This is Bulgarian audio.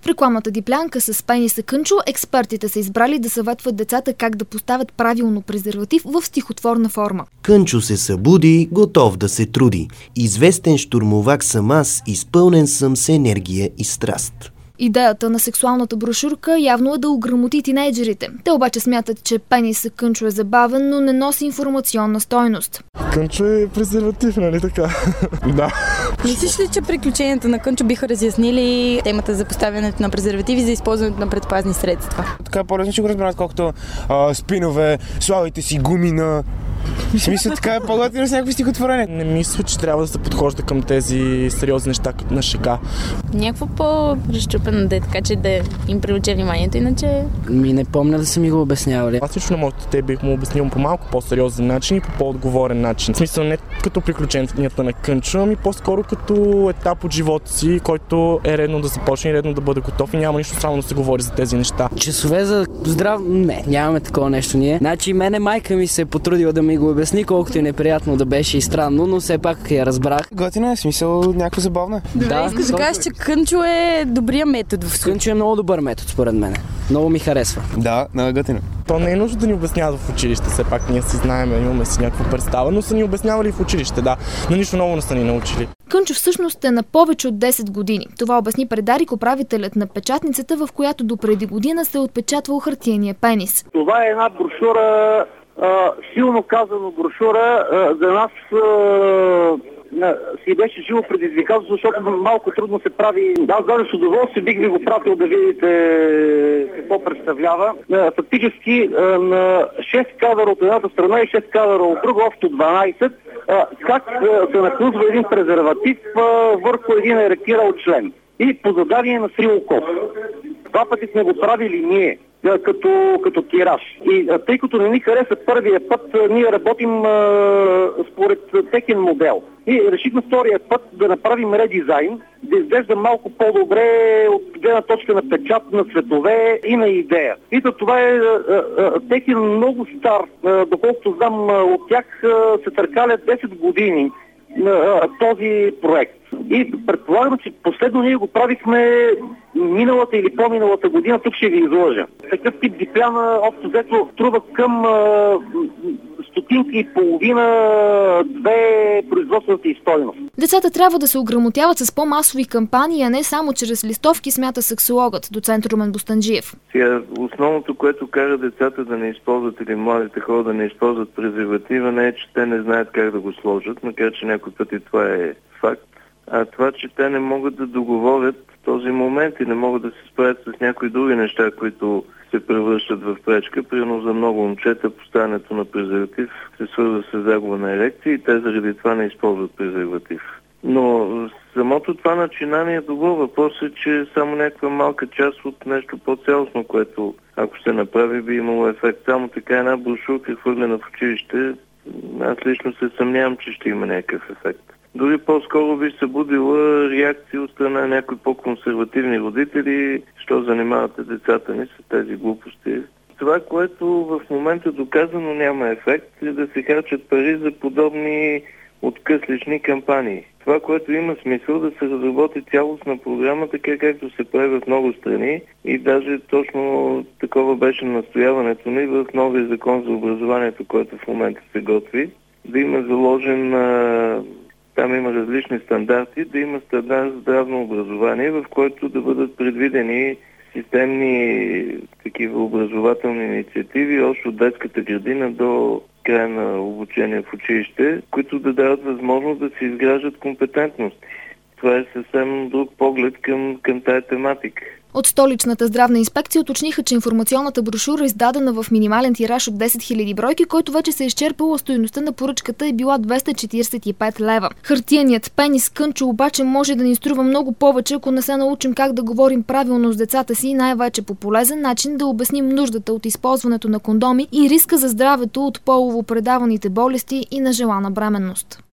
В рекламната диплянка с пениса Кънчо експертите са избрали да съветват децата как да поставят правилно презерватив в стихотворна форма. Кънчо се събуди, готов да се труди. Известен щурмовак съм аз, изпълнен съм с енергия и страст. Идеята на сексуалната брошурка явно е да ограмоти тинейджерите. Те обаче смятат, че пенисът Кънчо е забавен, но не носи информационна стойност. Кънчо е презерватив, нали така? Да. Мислиш ли, че приключенията на Кънчо биха разяснили темата за поставянето на презервативи за използването на предпазни средства? Така е по-лесно, че го разбират, колкото спинове, славите си гуми на... В смисъл, така е по-готино с някакви стихотворения. Не мисля, че трябва да се подхожда към тези сериозни неща на шега. Някакво по-разчупено да е, така че да им привлече вниманието, иначе... Не помня да са ми го обяснявали. Аз лично на моите те бих му обяснил по малко по-сериозен начин и по по-отговорен начин. В смисъл не като приключенията на Кънчо, ами по-скоро като етап от живота си, който е редно да започне и редно да бъде готов и няма нищо само да се говори за тези неща. Часове за здрав... Не, нямаме такова нещо ние. Значи мене майка ми се е потрудила да ми го обясни, колкото и неприятно да беше и странно, но все пак я разбрах. Готино е, смисъл някакво забавно. Да, искаш да кажеш, че Кънчо е добрия метод. Кънчо е много добър метод, според мен. Много ми харесва. Да, много готино. То не е нужно да ни обясняват в училище, все пак ние си знаем, имаме си някаква представа, но са ни обяснявали в училище, да. Но нищо ново не са ни научили. Кънчо всъщност е на повече от 10 години. Това обясни пред Дарик управителят на печатницата, в която допреди година се е отпечатвал хартиения пенис. Това е една брошура, силно казано брошура, за нас си беше живо предизвикателство, защото малко трудно се прави. Аз даже с удоволствие бих ви го пратил да видите какво представлява. Фактически на 6 кадъра от едната страна и 6 кадъра от друга, общо 12, как се наклузва един презерватив върху един еректирал член. И по задание на Срилков. Два пъти сме го правили ние, като тираж. И тъй като не ни хареса първия път, ние работим според техен модел. И решихме втория път да направим редизайн, да изглежда малко по-добре от гледна точка на печат, на цветове и на идея. И това е техен много стар, доколкото знам от тях се търкалят 10 години този проект. И предполагам, че последно ние го правихме миналата или по-миналата година, тук ще ви изложа. Такъв тип дипляна общо взето струва към стотинка и половина, две производствената и стойност. Децата трябва да се ограмотяват с по-масови кампании, а не само чрез листовки, смята сексологът, доцент Румен Бостанджиев. Основното, което кара децата да не използват или младите хора да не използват презерватива, не е, че те не знаят как да го сложат, макар че някой път и това е факт. А това, че те не могат да договорят този момент и не могат да се справят с някои други неща, които се превръщат в пречка. Примерно за много момчета поставянето на презерватив се свързва с загуба на ерекция и те заради това не използват презерватив. Но самото това начинание е добър. Въпрос е, че само някаква малка част от нещо по-цялостно, което ако се направи, би имало ефект. Само така една брошурка хвърлена в училище, аз лично се съмнявам, че ще има някакъв ефект. Дори по-скоро би събудила реакция от страна на някои по-консервативни родители, що занимавате децата ни с тези глупости. Това, което в момента доказано няма ефект, е да се харчат пари за подобни откъслични кампании. Това, което има смисъл да се разработи цялостна програма, така както се прави в много страни и даже точно такова беше настояването ни в новия закон за образованието, който в момента се готви, да има заложен, там има различни стандарти, да има стандарт за здравно образование, в който да бъдат предвидени системни такива образователни инициативи, още от детската градина до края на обучение в училище, които да дават възможност да се изграждат компетентности. Това е съвсем друг поглед към тая тематика. От столичната здравна инспекция уточниха, че информационната брошура е издадена в минимален тираж от 10 000 бройки, който вече се е изчерпала, стойността на поръчката е била 245 лева. Хартияният пенис Кънчо обаче може да ни струва много повече, ако не се научим как да говорим правилно с децата си и най-вече по полезен начин да обясним нуждата от използването на кондоми и риска за здравето от полово предаваните болести и нежелана бременност.